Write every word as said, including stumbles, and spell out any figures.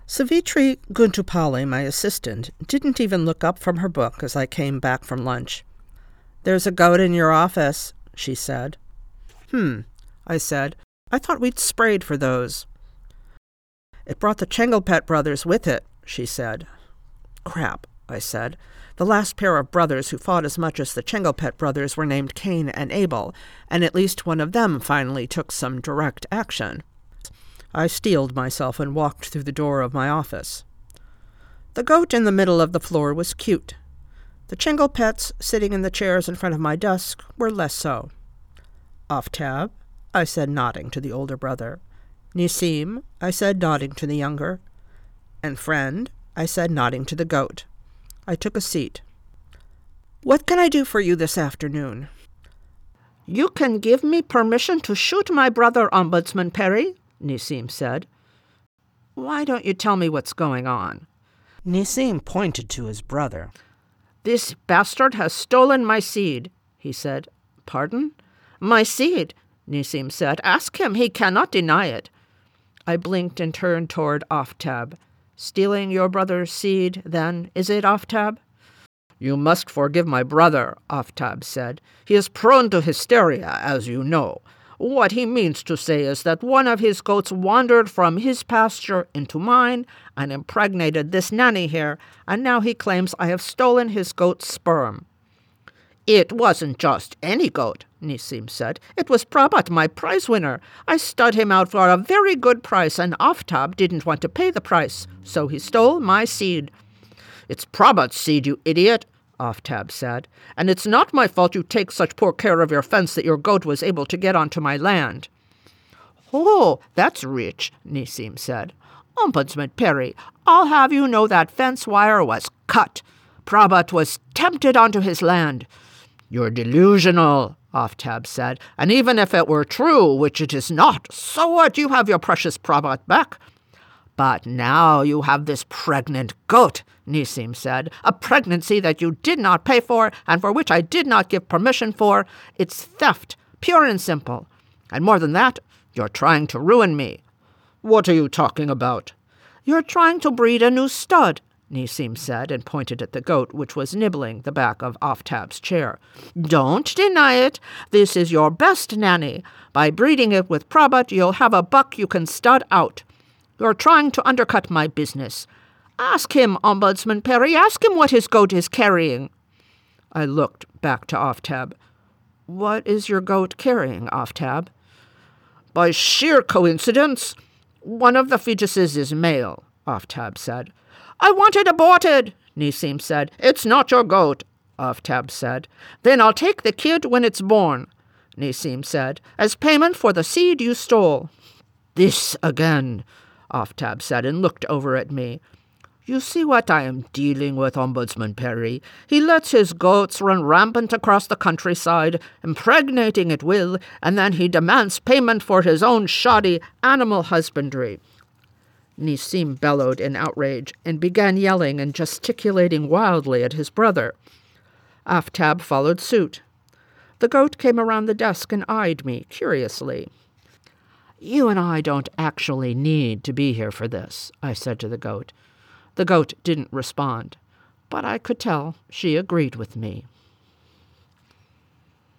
Savitri Guntupalli, my assistant, didn't even look up from her book as I came back from lunch. "There's a goat in your office," she said. "Hmm," I said. "I thought we'd sprayed for those." "It brought the Chengalpet brothers with it," she said. "Crap," I said. "The last pair of brothers who fought as much as the Chengalpet brothers were named Cain and Abel, and at least one of them finally took some direct action." I steeled myself and walked through the door of my office. The goat in the middle of the floor was cute. The Chengalpets, sitting in the chairs in front of my desk, were less so. "Aftab," I said, nodding to the older brother. "Nisim," I said, nodding to the younger. "And friend," I said, nodding to the goat. I took a seat. "What can I do for you this afternoon?" "You can give me permission to shoot my brother, Ombudsman Perry," Nisim said. "Why don't you tell me what's going on?" Nisim pointed to his brother. "This bastard has stolen my seed," he said. "Pardon?" "My seed," Nisim said. "Ask him. He cannot deny it." I blinked and turned toward Aftab. "Stealing your brother's seed, then, is it, Aftab?" "You must forgive my brother," Aftab said. "He is prone to hysteria, as you know. What he means to say is that one of his goats wandered from his pasture into mine and impregnated this nanny here, and now he claims I have stolen his goat's sperm." "It wasn't just any goat," Nisim said. "It was Prabhat, my prize winner. I stud him out for a very good price, and Aftab didn't want to pay the price, so he stole my seed." "It's Prabhat's seed, you idiot," Aftab said, "and it's not my fault you take such poor care of your fence that your goat was able to get onto my land." "Oh, that's rich," Nisim said. "Ombudsman Perry, I'll have you know that fence wire was cut. Prabhat was tempted onto his land." "You're delusional," Aftab said, "and even if it were true, which it is not, so what? You have your precious Prabhat back." "But now you have this pregnant goat," Nisim said, "a pregnancy that you did not pay for and for which I did not give permission for. It's theft, pure and simple. And more than that, you're trying to ruin me." "What are you talking about?" "You're trying to breed a new stud," Nisim said, and pointed at the goat, which was nibbling the back of Aftab's chair. "Don't deny it. This is your best nanny. By breeding it with Prabhat, you'll have a buck you can stud out. You're trying to undercut my business. Ask him, Ombudsman Perry, ask him what his goat is carrying." I looked back to Aftab. "What is your goat carrying, Aftab?" "By sheer coincidence, one of the fetuses is male," Aftab said. "I want it aborted," Nisim said. "It's not your goat," Aftab said. "Then I'll take the kid when it's born," Nisim said, "as payment for the seed you stole." "This again," Aftab said, and looked over at me. "You see what I am dealing with, Ombudsman Perry. He lets his goats run rampant across the countryside, impregnating at will, and then he demands payment for his own shoddy animal husbandry." Nisim bellowed in outrage and began yelling and gesticulating wildly at his brother. Aftab followed suit. The goat came around the desk and eyed me curiously. "You and I don't actually need to be here for this," I said to the goat. The goat didn't respond, but I could tell she agreed with me.